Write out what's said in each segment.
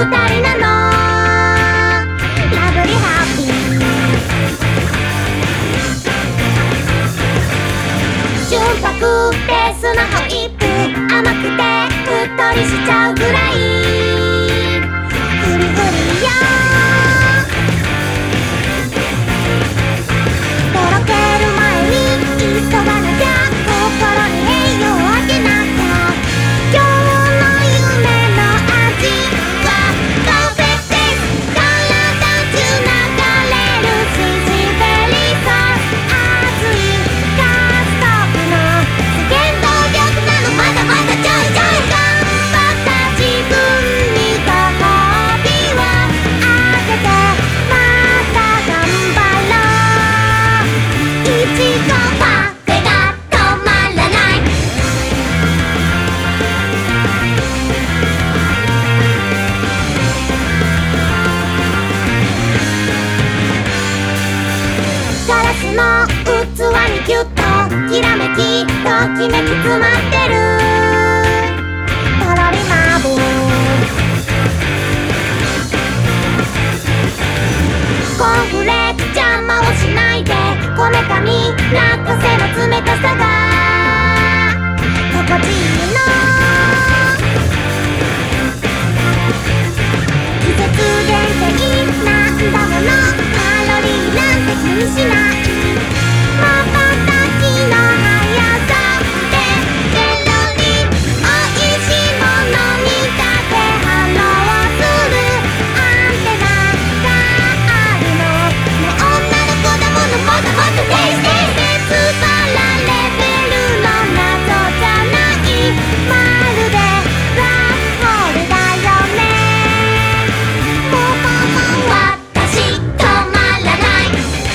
人なのラブリーハッピー純白でスマホ一分甘くてうっとりしちゃうぐらいフリフリよとろける前に急がなきゃ心に栄養あげなきゃ今日の夢の味はパーフェクトです体中流れるスイスイベリーソース熱いガストーブの原動力なのまだまだちょいちょい頑張った自分にご褒美をあげてまた頑張ろういちごパフェが止まらないガラスの器にギュッときらめきときめき詰まってるとろりまぶコーンフレーク邪魔をしないでこめかみ落花生の冷たさが心地いいの季節限定なんだものカロリーなんて気にしない瞬きの速さでゼロにおいしいものにだけ反応するアンテナがあるのね女の子だものもっともっとテイステイス別腹レベルの謎じゃないまるでブラックホールだよねもう私止まらない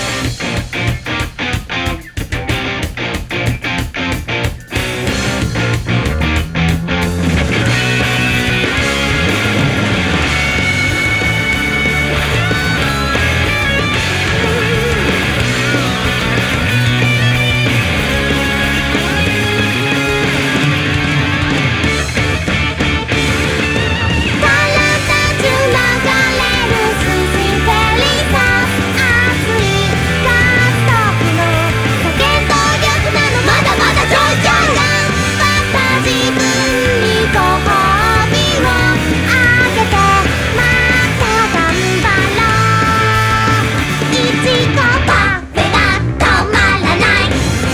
体中流れるスイスイベリーソース熱いガストーブの原動力なのまだまだちょいちょい頑張った自分にご褒美をあげてまた頑張ろういちごパフェが止まらない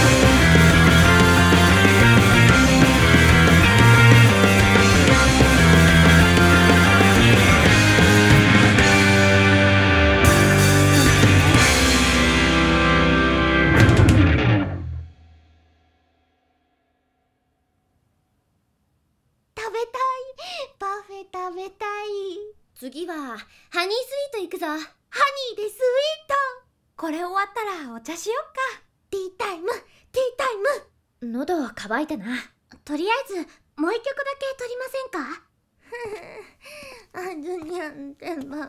食べたいパフェ食べたい次はハニースイート行くぞ。 ハニーでスイートこれ終わったらお茶しよっかティータイムティータイム喉乾いたな。 とりあえずもう一曲だけ撮りませんかあずにゃんでも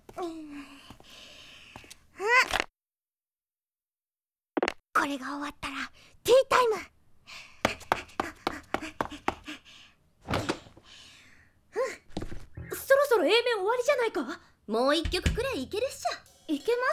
これが終わったらティータイムそろそろ A 面終わりじゃないか。もう一曲くらいいけるっしょ。 いけま